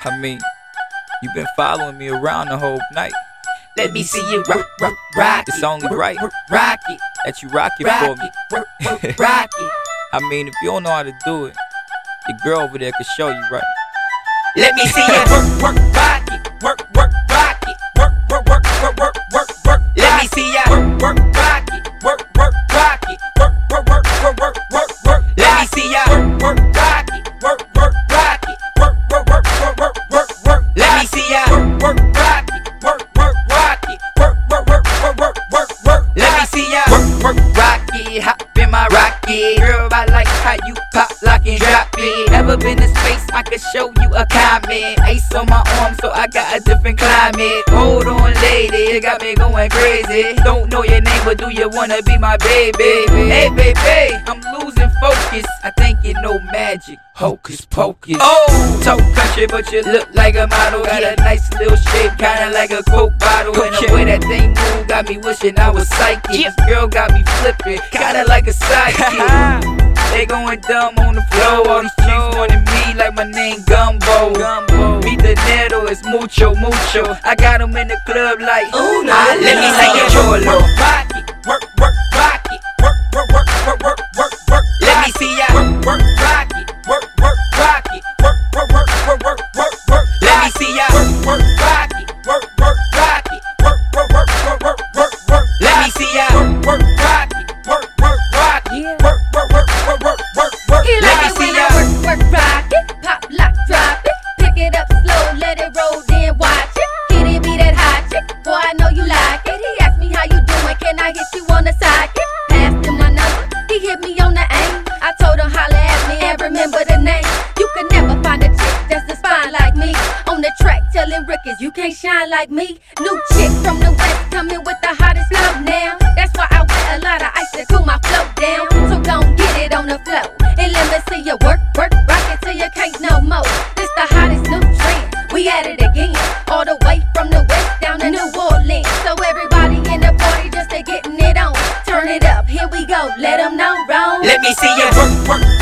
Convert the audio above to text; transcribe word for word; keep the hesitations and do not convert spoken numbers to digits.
I mean, you've been following me around the whole night. Let me see you rock, rock, rock. It's only right rock it, that you rock it rock for me. it, rock, rock, rock it. I mean, if you don't know how to do it, your girl over there can show you right. Let me see you work, work, rock it, work, work, rock it, work, work, work, work, work, work, work. Let me see ya work, work, rock it, work, work, rock it, work, work, work, work, work, work, work. Let me see ya work, work, rock it, work, work, rock it, work, work, work, work, work, work, work. Let me see ya work, work, rock it, work, work, rock it, work, work, work, work, work, work, work. Let me see ya work, work, rock it, hop in my rocket. Girl, I like how you pop, lock and drop it. Never been to space, I can show you a comment. Ice on my arm, so I got a different climate. Hold on, lady, you got me going crazy. Don't know your name, but do you wanna be my baby? Hey, baby, I'm losing focus. I think you know magic, hocus pocus. Oh, talk country, but you look like a model. Got a nice little shape, kinda like a Coke bottle. And the way that thing move got me wishing I was psychic. This girl got me flipping, kinda like a sidekick. They going dumb on the floor. All these chicks wanting me like my name Gumbo. Gumbo. Beat the needle, it's mucho, mucho. I got them in the club like, ooh, no, ah, let me see your cholo. Rock it, work, work, rock it, work, work, work, work, work, work, work. Let me see ya work, work, rock it, work, work, rock it, work, work, work, work, work, work, work. Let me see ya work, work, rock it, work, work, rock it, work, work, work, work, work, work, work. Let me see ya work, work, rock it, work, work, rock it, work, work, work, work, work, work, work. Let me see ya work, work, rock it, pop, lock, drop it, pick it up slow, let it roll, then watch it. Kitty be that hot chick, boy I know you like it. He asked me how you doing, can I hit you on the sidekick? Passed him my number, he hit me on the aim. I told him holla at me and remember the name. You can never find a chick that's a spine like me. On the track telling Rickers you can't shine like me. New chick from the west coming with the hottest flow now. That's why I wear a lot of ice to cool my flow down. So don't get it on the flow and let me see you work, work, rock it till you can't no more. This the hottest new trend, we at it again. All the way from the west down to New Orleans. So everybody in the party just to getting it on. Turn it up, here we go, let them know wrong. Let me see you work, work,